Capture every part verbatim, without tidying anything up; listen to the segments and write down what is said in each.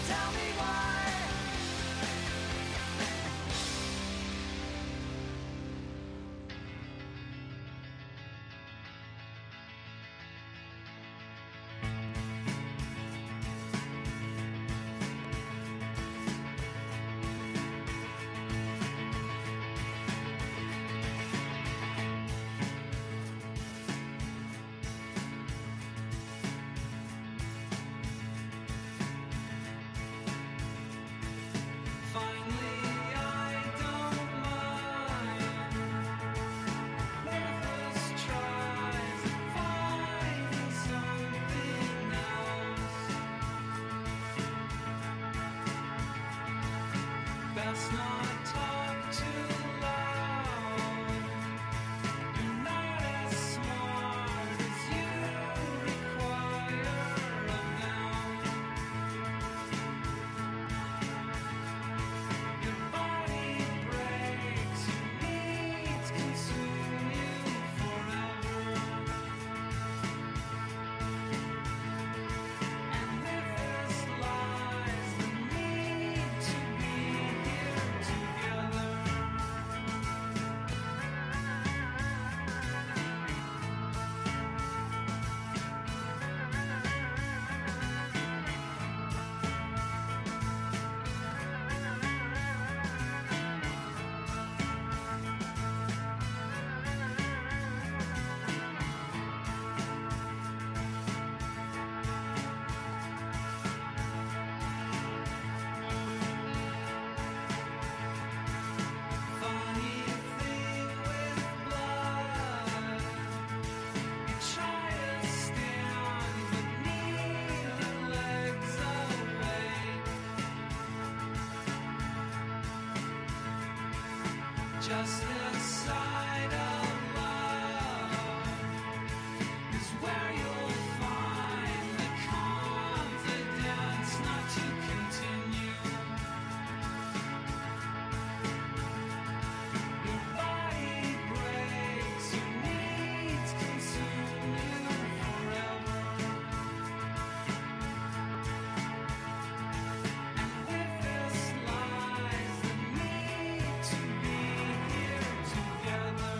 Tell me why. Best not talk too loud. You're not as smart as you require of them. Your body breaks, your needs consume you forever. And with this lies the need to be together. Funny thing with blood, you try to stand but need the legs awake. Just this side of love is where you'll find the confidence not to continue. Your body breaks, your needs consume you forever. And with this lies the need to be here together.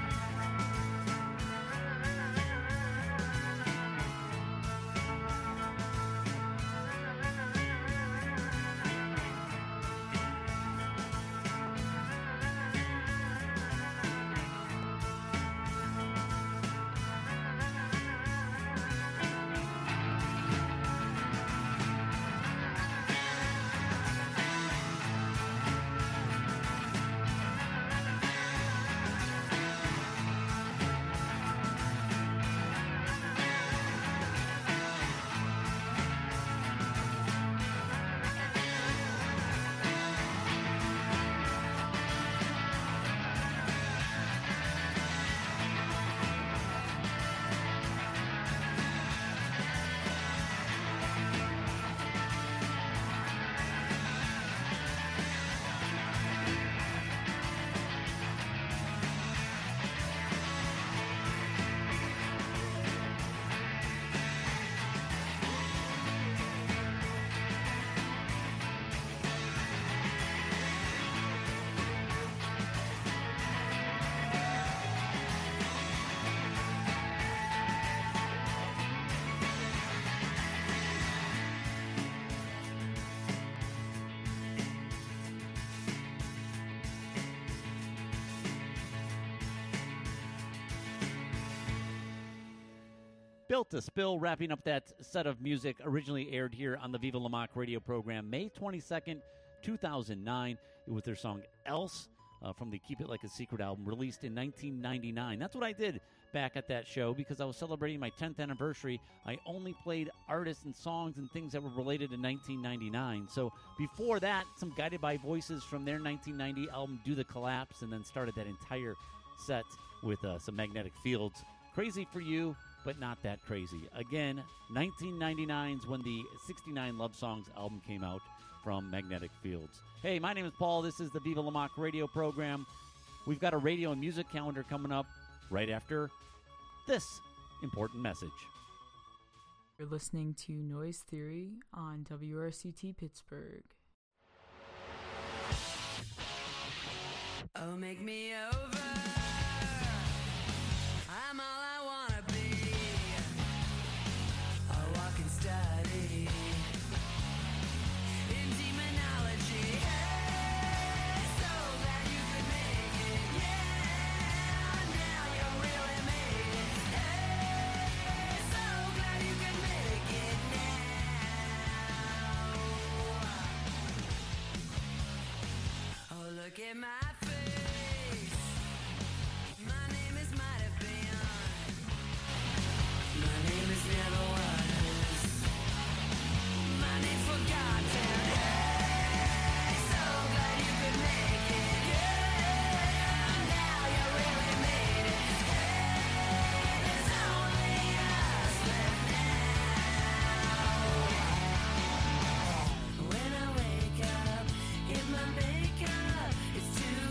Built to Spill, wrapping up that set of music originally aired here on the Viva La Mock radio program May twenty-second, two thousand nine. It was their song Else uh, from the Keep It Like a Secret album, released in nineteen ninety-nine. That's what I did back at that show because I was celebrating my tenth anniversary. I only played artists and songs and things that were related to nineteen ninety-nine. So before that, some Guided by Voices from their nineteen ninety album Do the Collapse, and then started that entire set with uh, some Magnetic Fields. Crazy for You, but not that crazy. Again, nineteen ninety-nine is when the sixty-nine Love Songs album came out from Magnetic Fields. Hey, my name is Paul. This is the Viva La Mock radio program. We've got a radio and music calendar coming up right after this important message. You're listening to Noise Theory on W R C T Pittsburgh. Oh, make me over. I'm all I wanna be. A walking study in demonology. Hey, so glad you could make it. Yeah, now you really made it. Hey, so glad you could make it now. Oh, look at my face. My name is might have been. My name is never was. My name's forgotten. Hey, so glad you could make it. Yeah, now you really made it. Hey, there's only us left now. When I wake up, if my makeup is too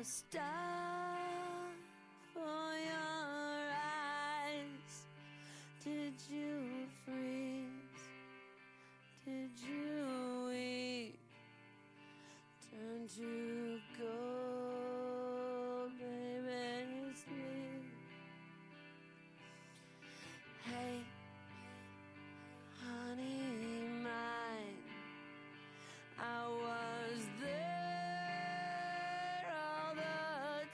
stuff for your eyes. Did you freeze? Did you weep? Turn to gold, baby, sleep. Hey, honey mine, I was there all the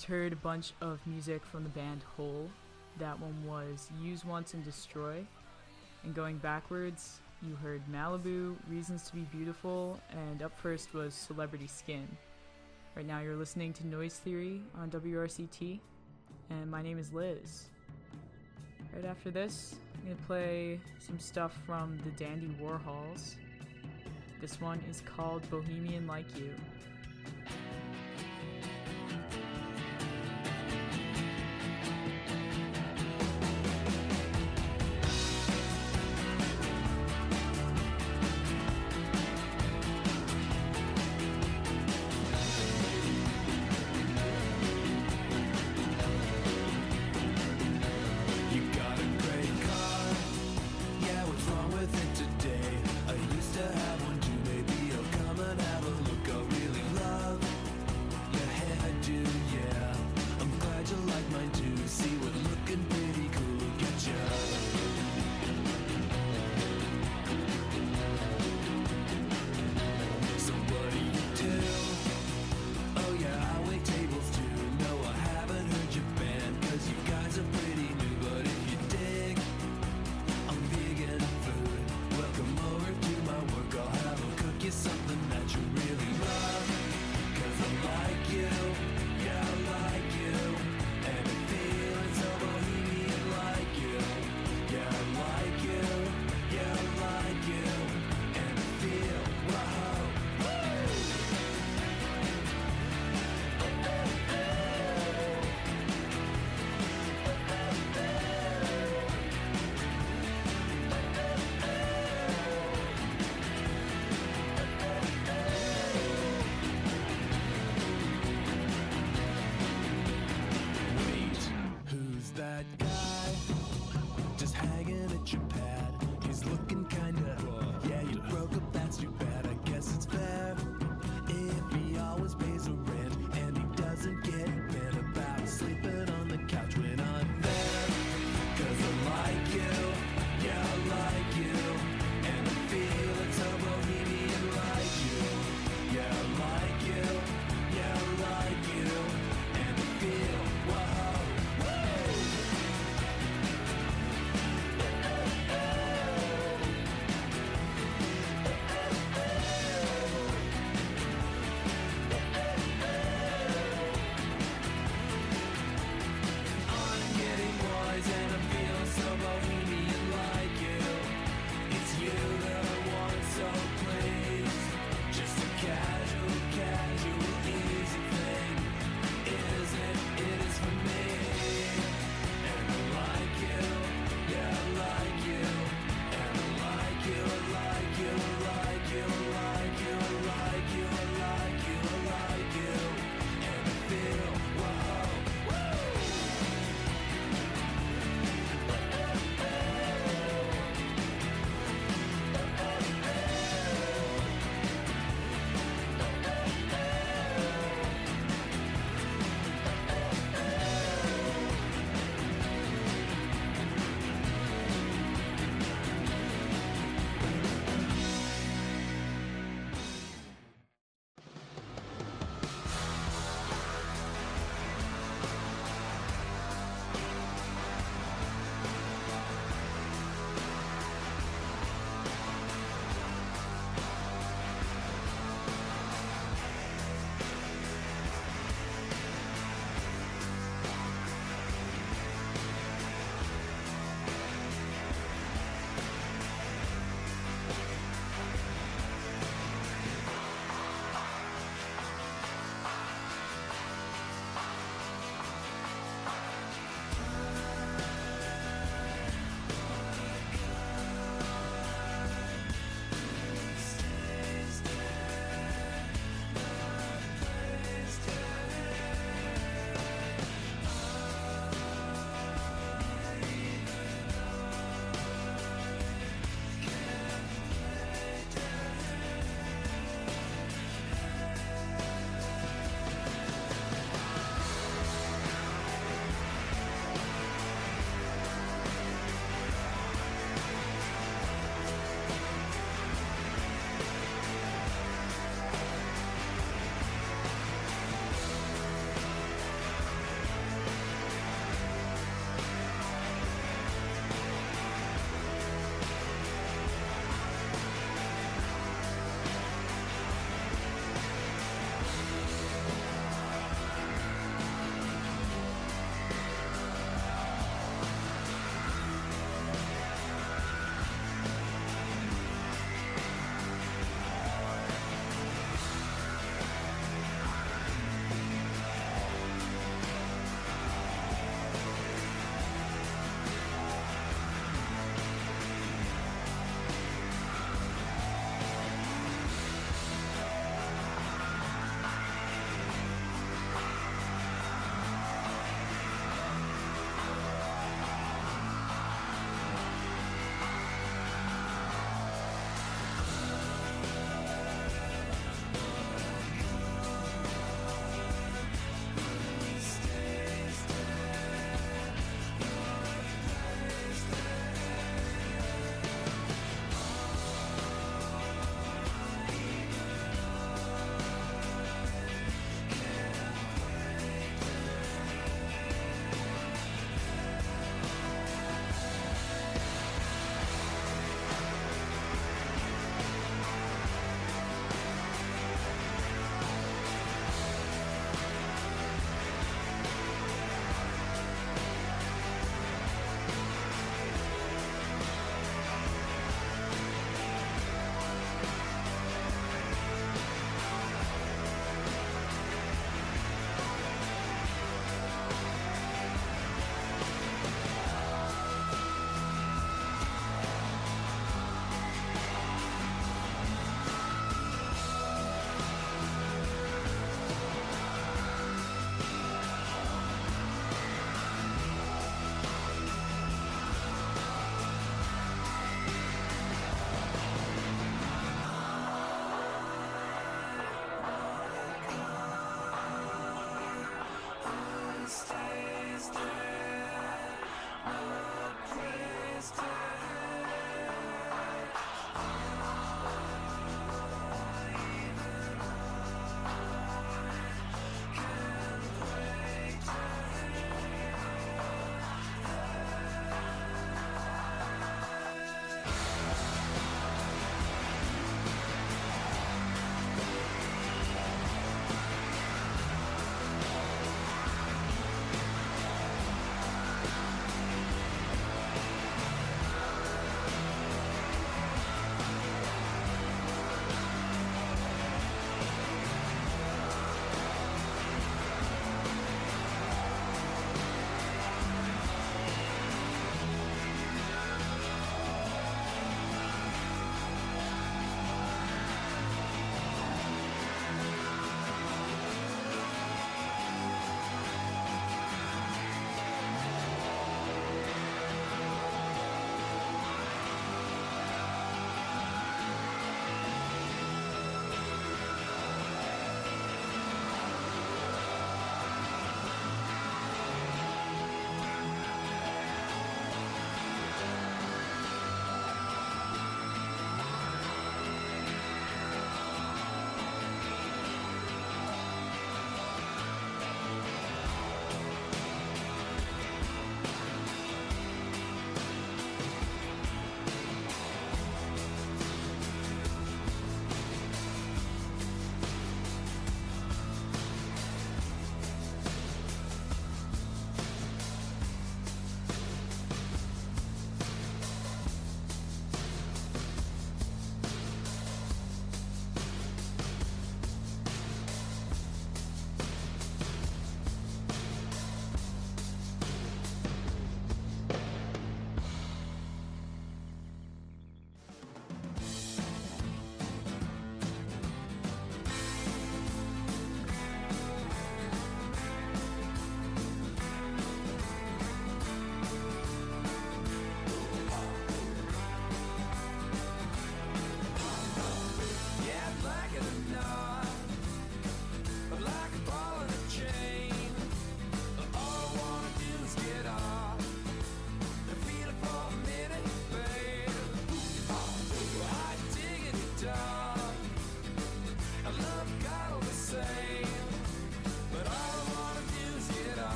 just heard a bunch of music from the band Hole. That one was Use Once and Destroy. And going backwards, you heard Malibu, Reasons to Be Beautiful, and up first was Celebrity Skin. Right now you're listening to Noise Theory on W R C T, and my name is Liz. Right after this, I'm going to play some stuff from the Dandy Warhols. This one is called Bohemian Like You. Today, I used to have one too. Maybe I'll come and have a look. I really love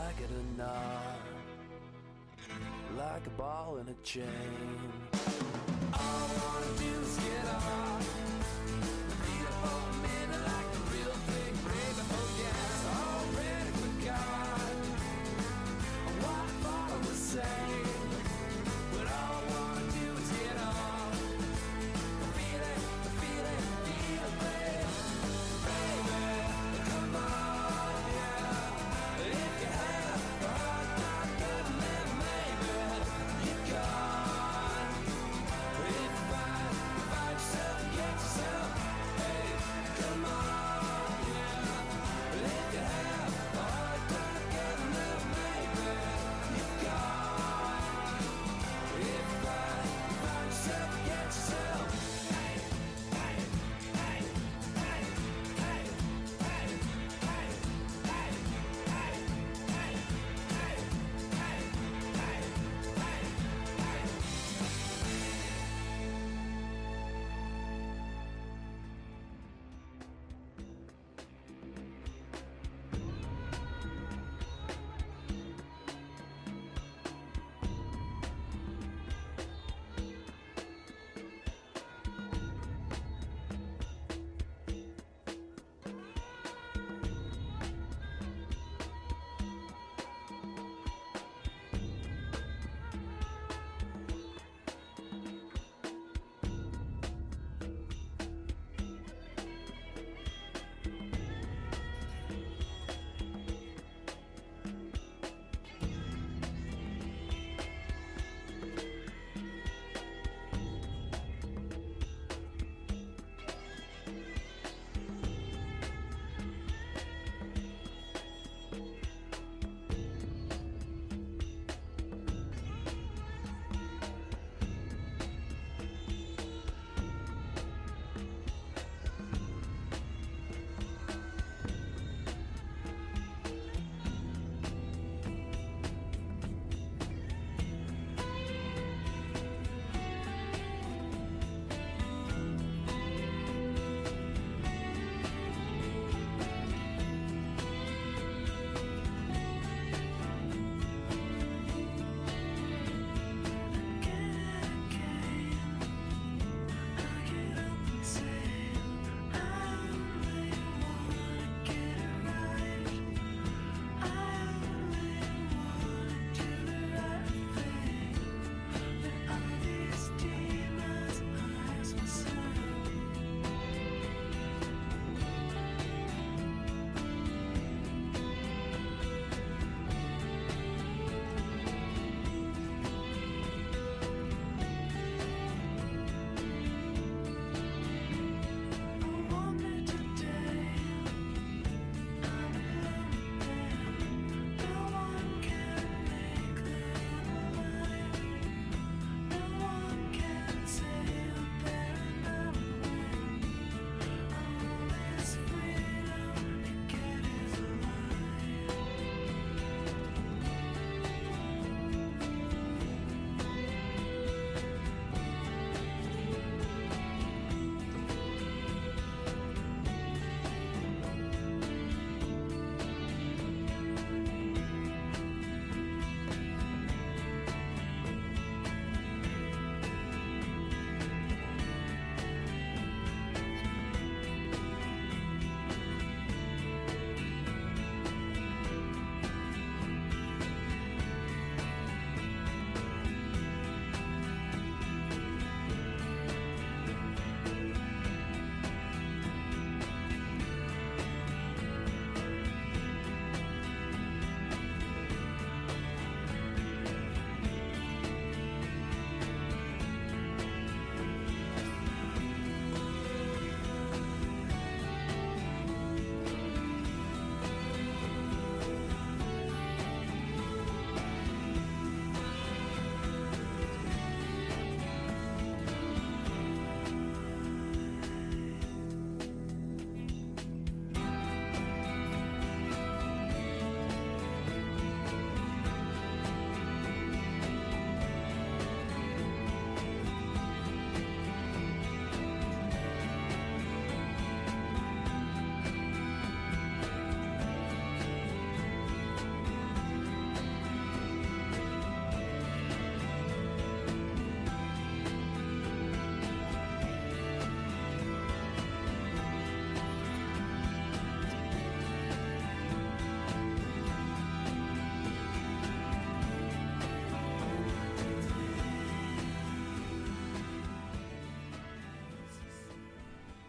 like it or not, like a ball in a chain. All I wanna do is get off, feel for a minute like the real thing, baby. Oh yes, already forgot what I thought I was saying, but all I wanna do is get off. Feel it, feel it, feel it, baby. Baby, come on, yeah. If you had a heart like that, then maybe you're gone. If you find, find yourself, get yourself.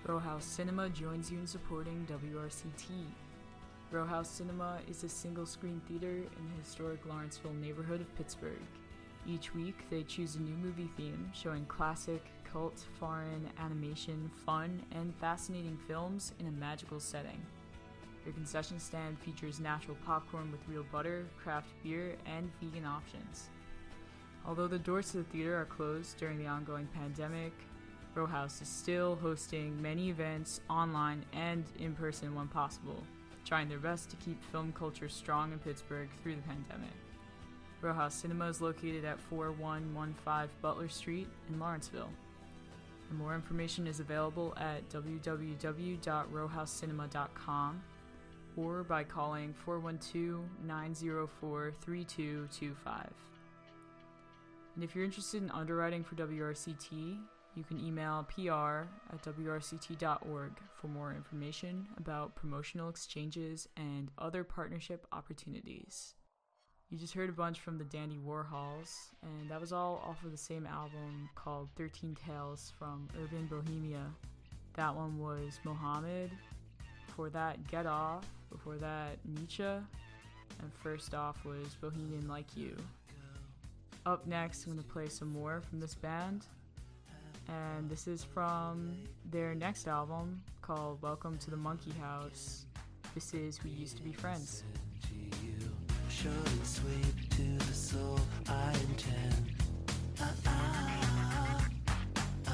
Row House Cinema joins you in supporting W R C T. Row House Cinema is a single-screen theater in the historic Lawrenceville neighborhood of Pittsburgh. Each week, they choose a new movie theme, showing classic, cult, foreign, animation, fun, and fascinating films in a magical setting. Their concession stand features natural popcorn with real butter, craft beer, and vegan options. Although the doors to the theater are closed during the ongoing pandemic, Row House is still hosting many events online and in person when possible, trying their best to keep film culture strong in Pittsburgh through the pandemic. Row House Cinema is located at four one one five Butler Street in Lawrenceville. And more information is available at w w w dot row house cinema dot com or by calling four one two, nine zero four, three two two five. And if you're interested in underwriting for W R C T, you can email P R at w r c t dot org for more information about promotional exchanges and other partnership opportunities. You just heard a bunch from the Dandy Warhols, and that was all off of the same album called thirteen Tales from Urban Bohemia. That one was Mohammed. Before that, Get Off. Before that, Nietzsche. And first off was Bohemian Like You. Up next, I'm going to play some more from this band. And this is from their next album called Welcome to the Monkey House. This is We Used to Be Friends. Short and sweet to the soul, I intend. Uh, uh, uh, uh,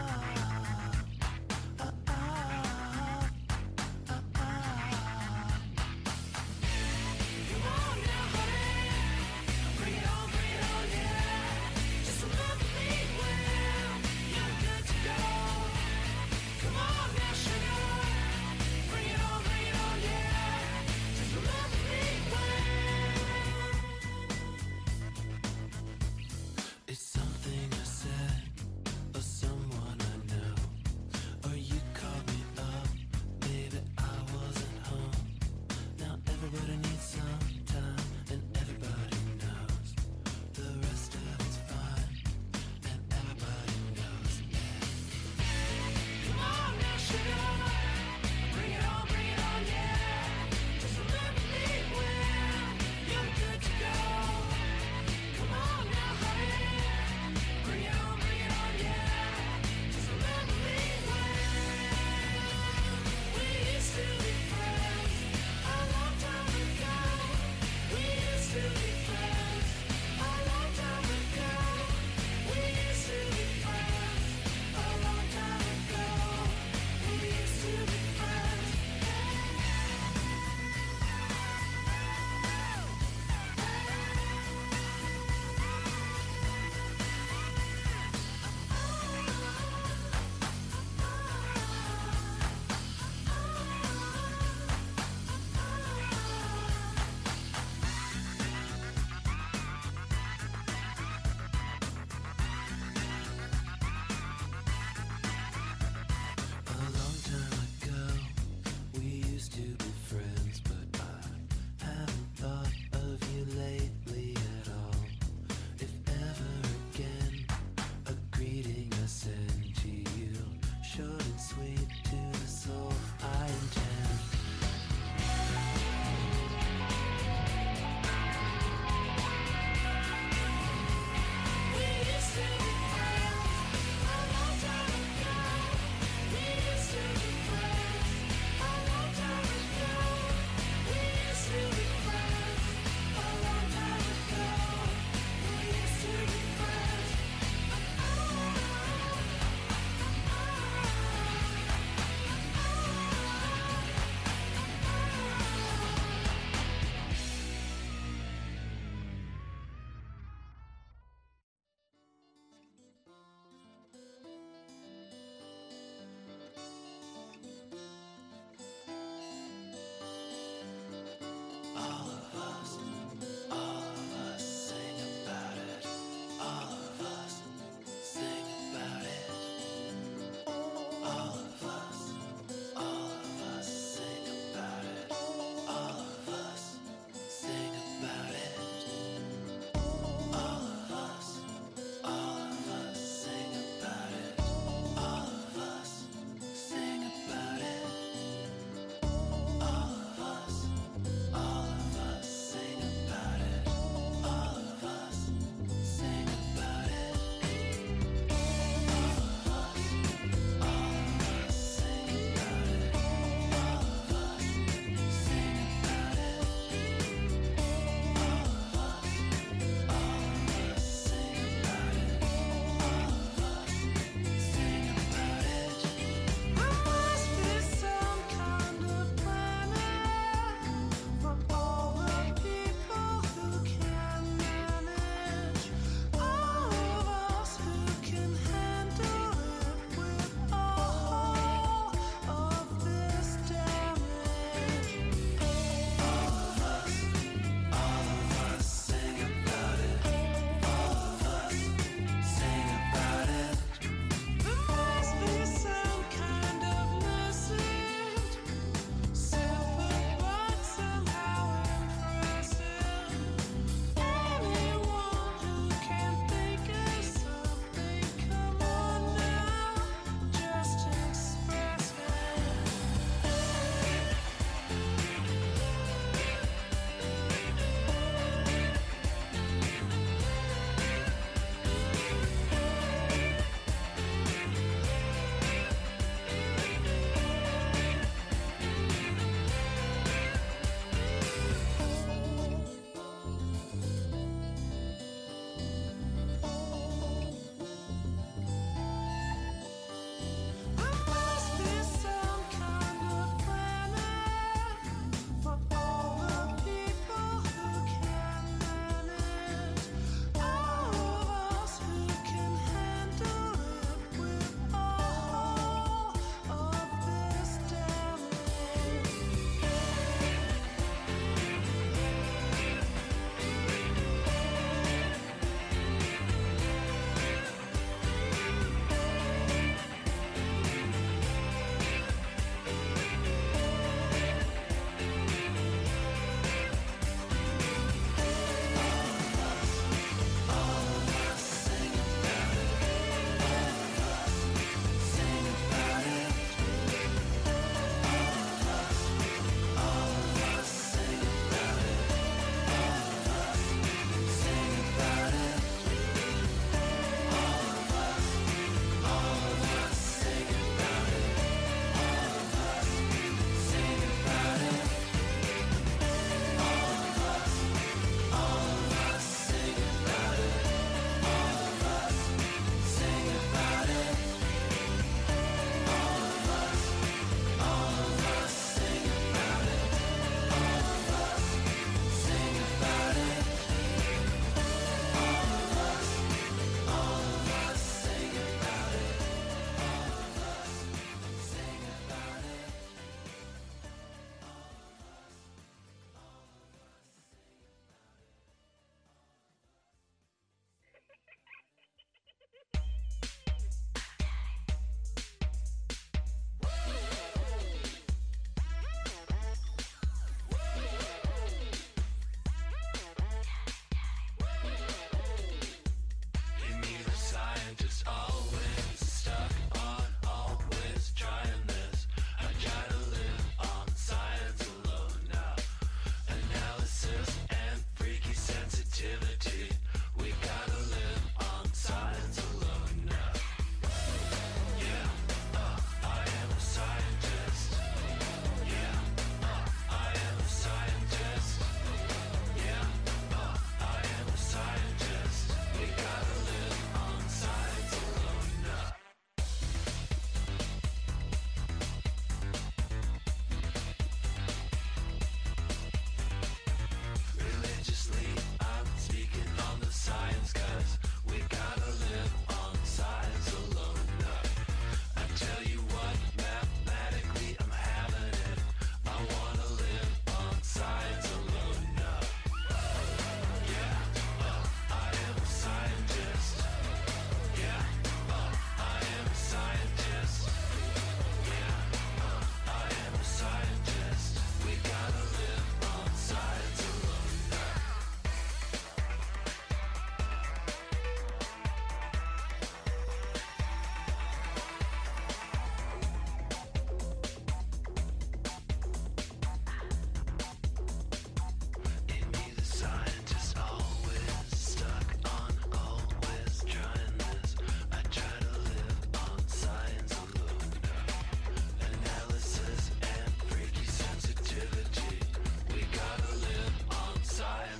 uh, uh, uh, uh. Come on now, honey, bring it on, bring it on, yeah. Just remember me well, you're good to go. Come on now, sugar, bring it on, bring it on, yeah. Just remember me.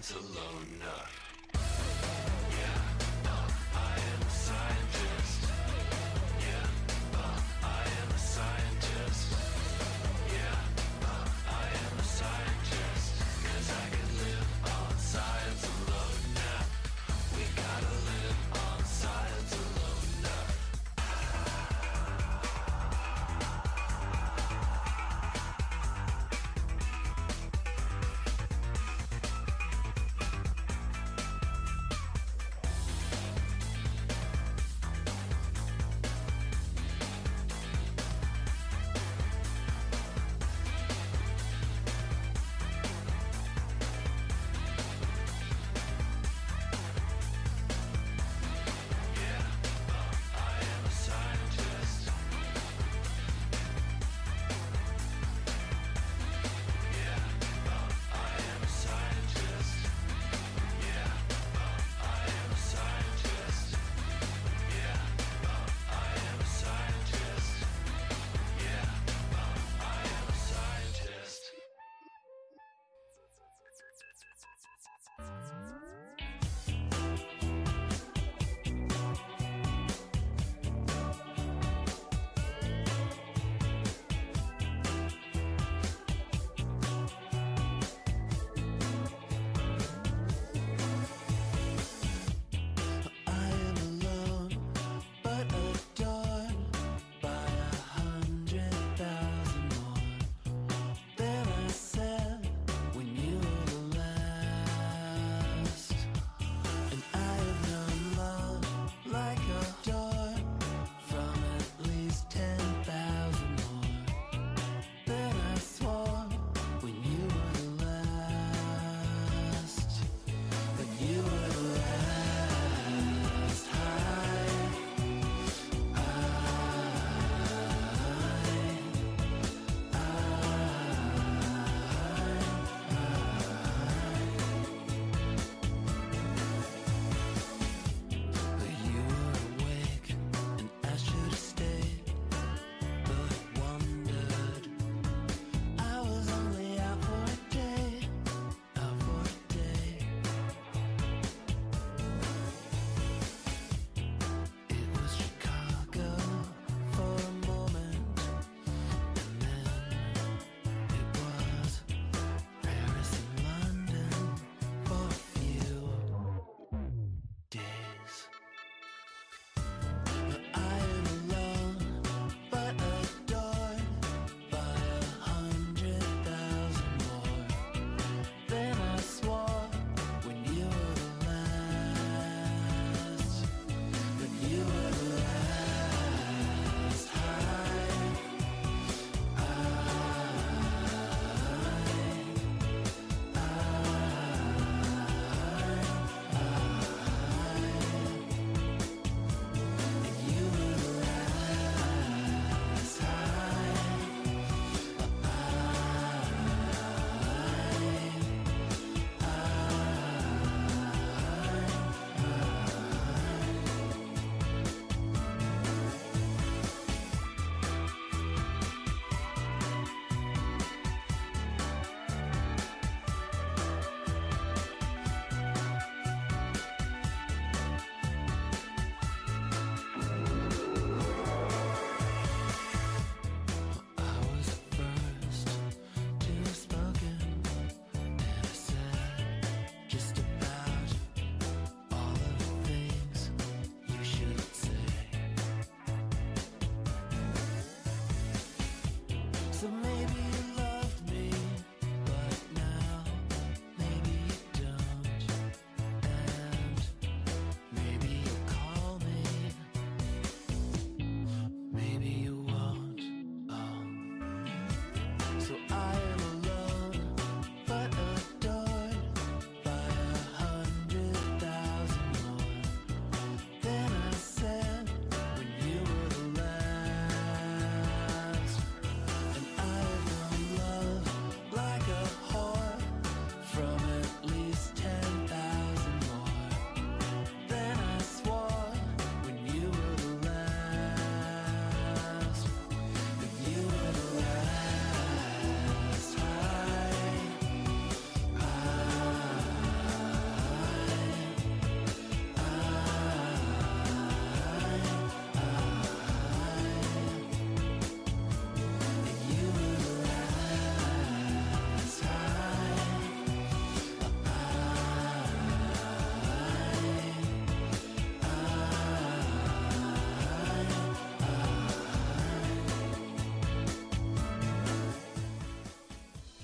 science alone. Uh, yeah, uh, I am a scientist. Yeah, uh, I am a scientist. Yeah, uh, I am a scientist. 'Cause I can live on science alone now. We gotta live on science alone now.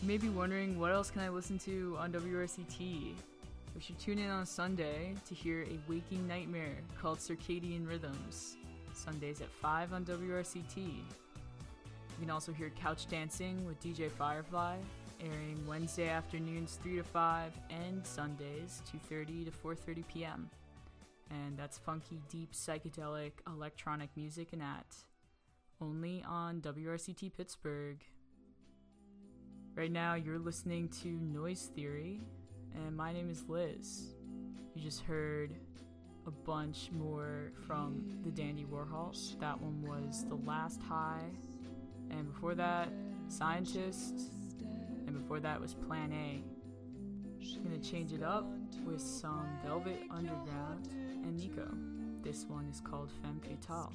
may be wondering, what else can I listen to on W R C T? We should tune in on Sunday to hear A Waking Nightmare called Circadian Rhythms. Sundays at five on W R C T. You can also hear Couch Dancing with D J Firefly, airing Wednesday afternoons three to five and Sundays two thirty to four thirty p.m. And that's funky, deep, psychedelic, electronic music and that. Only on W R C T Pittsburgh. Right now you're listening to Noise Theory, and my name is Liz. You just heard a bunch more from the Dandy Warhols. That one was The Last High, and before that, Scientist, and before that was Plan A. I'm gonna change it up with some Velvet Underground and Nico. This one is called Femme Fatale.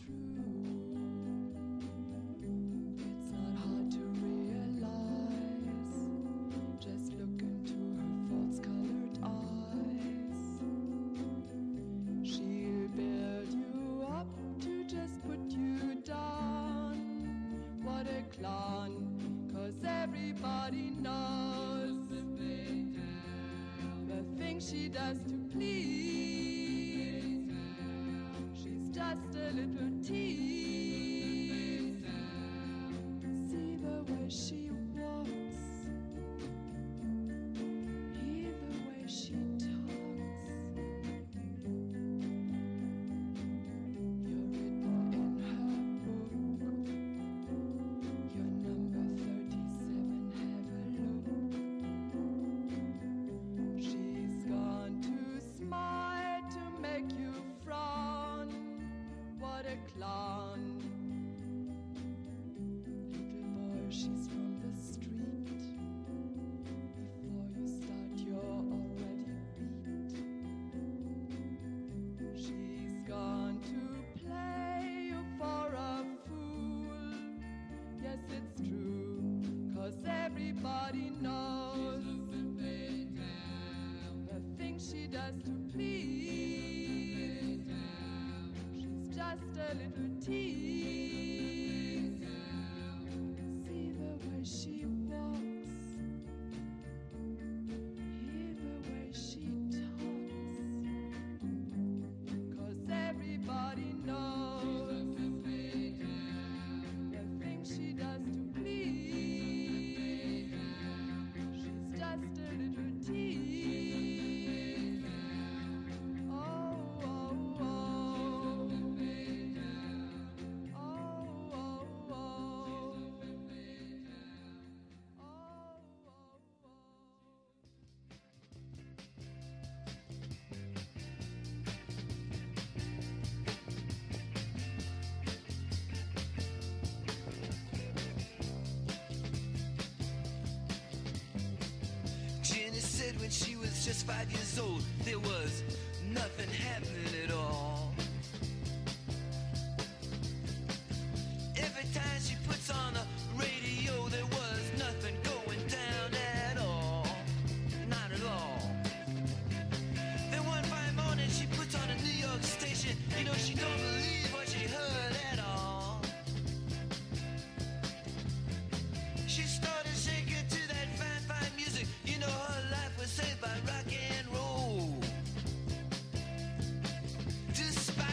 It's not hard to realize. Just look into her false-colored eyes. She'll build you up to just put you down. What a clown, 'cause everybody knows the things she does to please. She's just a little tease. See the way she walks, hear the way she talks. You're written in her book. You're number thirty-seven, have a look. She's gone to smile to make you frown. What a clown. Little boy, she's from the street. Before you start, you're already beat. She's gone to play you for a fool. Yes, it's true, 'cause everybody knows the things she does to please. She's just a little tease. See the way she walks, hear the way she talks. 'Cause everybody knows the things she does to please. She's just a little tease. Oh, oh, oh. Oh, oh, oh. Oh, oh, oh. Jenny said when she was just five years old, there was nothing happening at all. Every time she puts on the radio, there was nothing going down at all. Not at all. Then one fine morning she puts on a New York station. You know, she don't believe what she heard at all. She started shaking to that fine, fine music. You know, her life was saved by rock and roll. Despite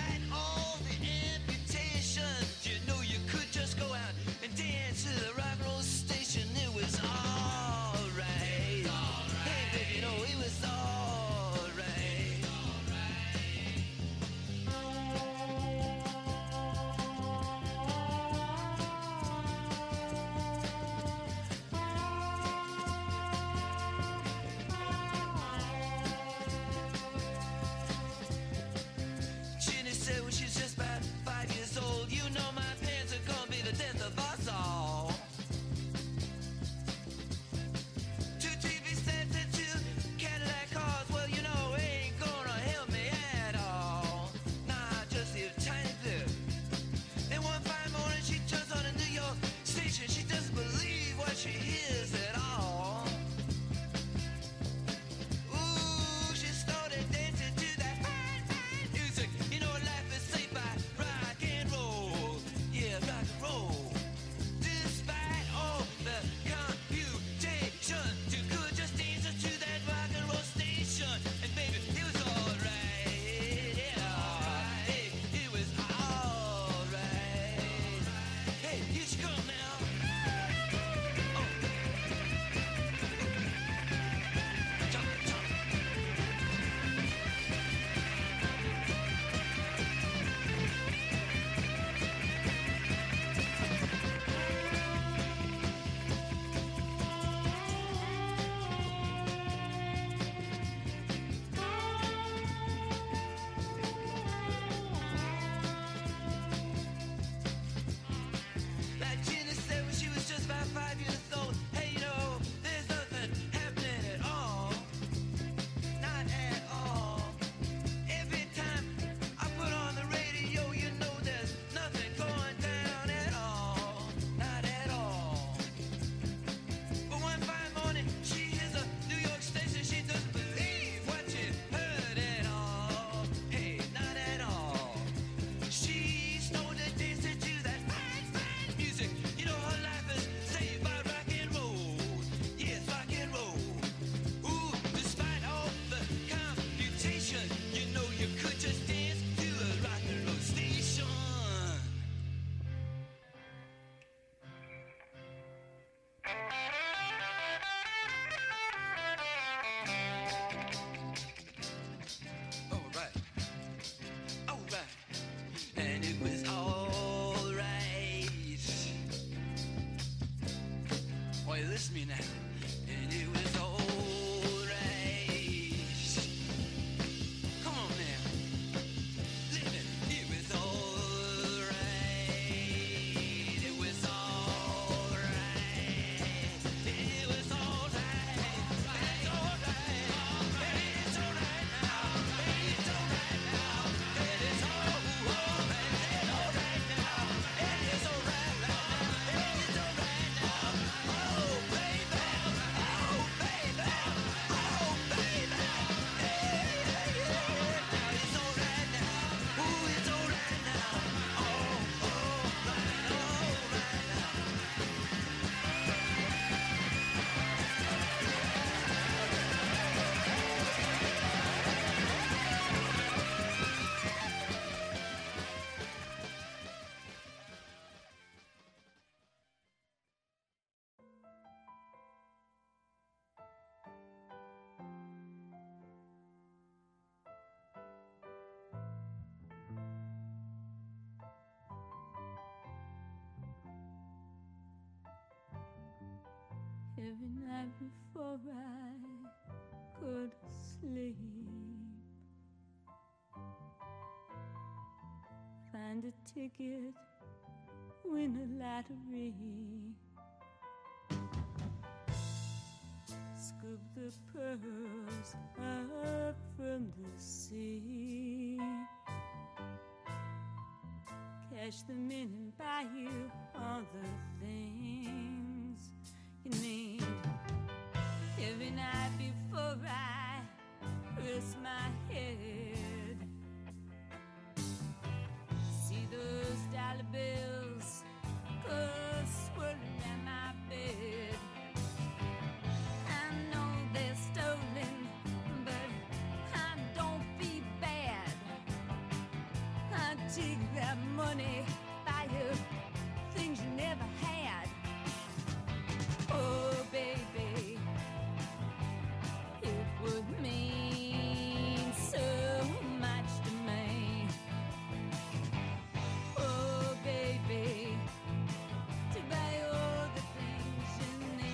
night before I could sleep. Find a ticket, win a lottery. Scoop the pearls up from the sea. Cash them in and buy you all the things you need. Every night before I rest my head, see those dollar bills go swirling at my bed. I know they're stolen, but I don't be bad. I take that money, buy you things you never had. Oh, baby, it would mean so much to me. Oh, baby, to buy all the things you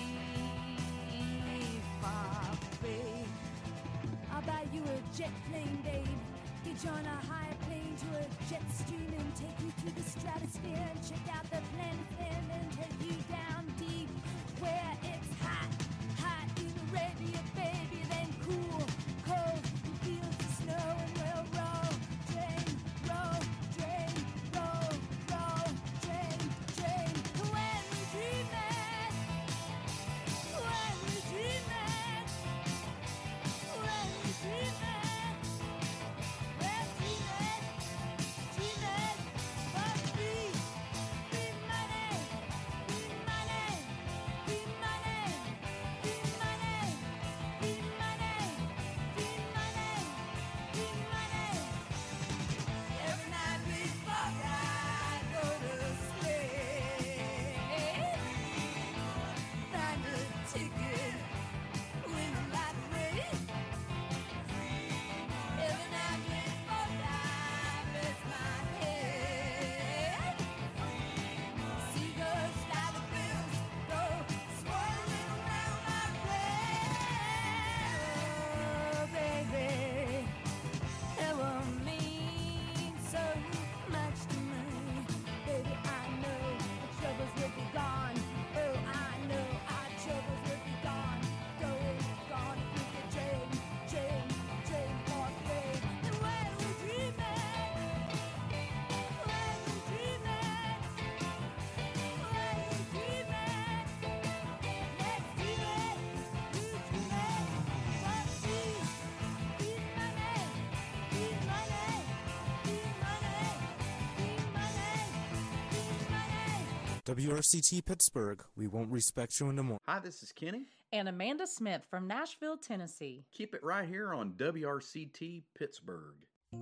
need for free. I'll buy you a jet plane, babe. Get you on a high plane to a jet stream and take you through the stratosphere and check out the planet then and take you down deep where it's hot, hot in Arabia, baby, then cool, cold in fields of snow, and we'll roll, drain, roll, drain, roll, roll, drain, drain. When we dream it, when we dream it, when we dream it, we're dreaming, dreaming for free, free money, free money, free money, free money, free money, free money, free money. Every night before I go to sleep, find a ticket, win a lottery. Every night before I rest my head, see those dollar bills go swirling around my head. Oh, baby, it will mean so much to me. Baby, I know our troubles will be gone. Oh, I know our troubles will be gone. Going, gone if we could train, train, train for free. And when we dream it, when we dream it, when we dream it, let's do it, do dream it, for free. Free money, free money, free money, free money, free money. W R C T Pittsburgh, we won't respect you in the morning. Hi, this is Kenny. And Amanda Smith from Nashville, Tennessee. Keep it right here on W R C T Pittsburgh.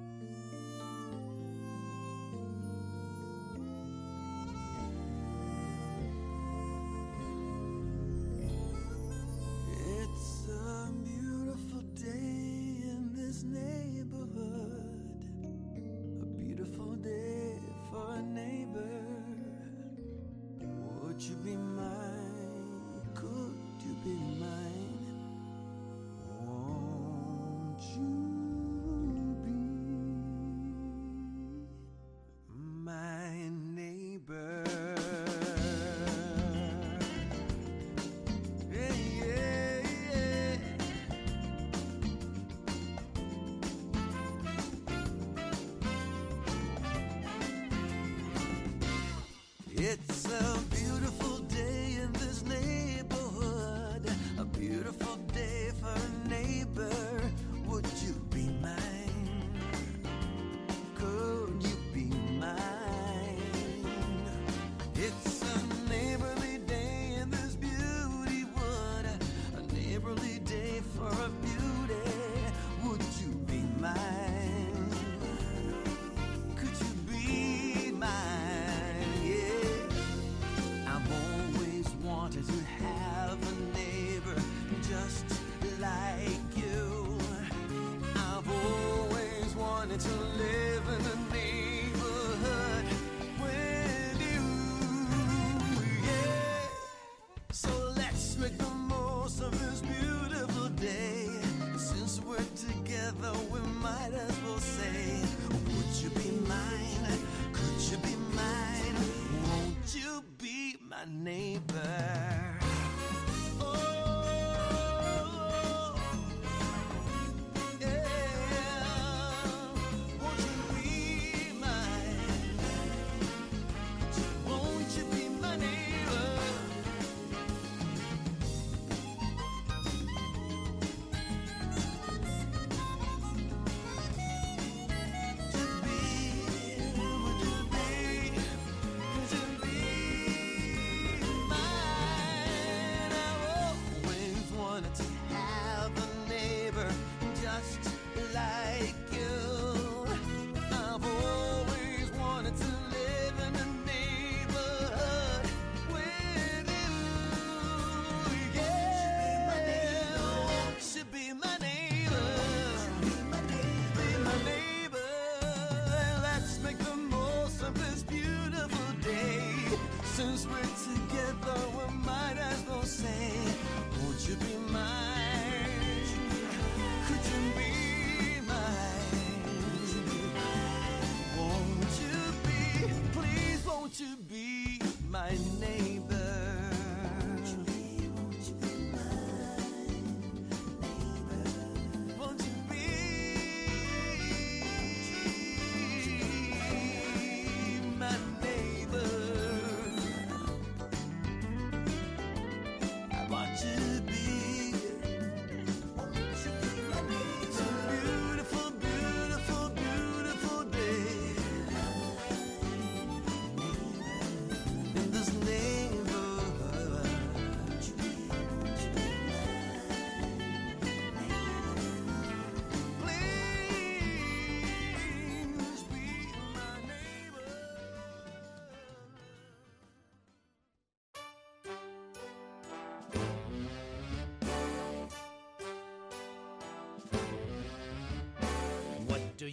It's a beautiful day in this neighborhood. A beautiful day for a neighbor. Would you be mine? Could you be mine? Won't you be my neighbor? Yeah, yeah, yeah. It's a beautiful day in this neighborhood. A beautiful day for a neighbor. Would you be mine? Could you be mine? It's a neighborly day in this beauty wood. A neighborly day for a beauty. Would you be mine? Could you be mine? Yeah. I've always wanted to have a neighbor just like you. I've always wanted to live in a neighborhood with you. Yeah. So let's make the most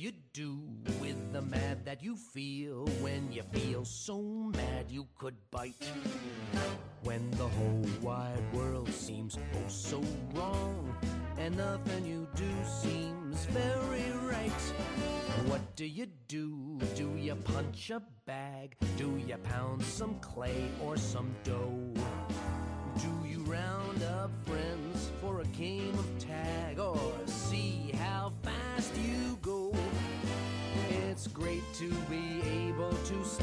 you do with the mad that you feel when you feel so mad you could bite? When the whole wide world seems oh so wrong and nothing you do seems very right. What do you do? Do you punch a bag? Do you pound some clay or some dough? Do you round up friends for a game of tag or see how fast you go? It's great to be able to